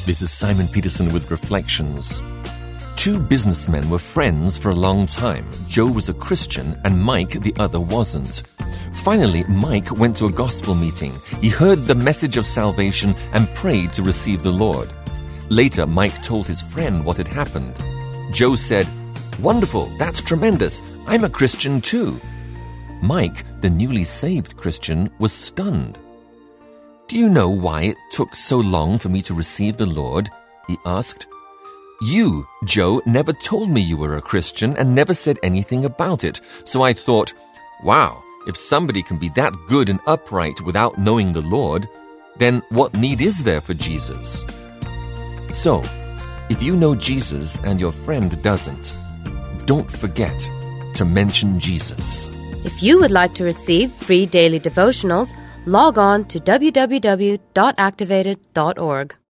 This is Simon Peterson with Reflections. Two businessmen were friends for a long time. Joe was a Christian and Mike, the other, wasn't. Finally, Mike went to a gospel meeting. He heard the message of salvation and prayed to receive the Lord. Later, Mike told his friend what had happened. Joe said, "Wonderful, that's tremendous. I'm a Christian too." Mike, the newly saved Christian, was stunned. "Do you know why it took so long for me to receive the Lord?" he asked. "You, Joe, never told me you were a Christian and never said anything about it. So I thought, wow, if somebody can be that good and upright without knowing the Lord, then what need is there for Jesus?" So, if you know Jesus and your friend doesn't, don't forget to mention Jesus. If you would like to receive free daily devotionals, log on to www.activated.org.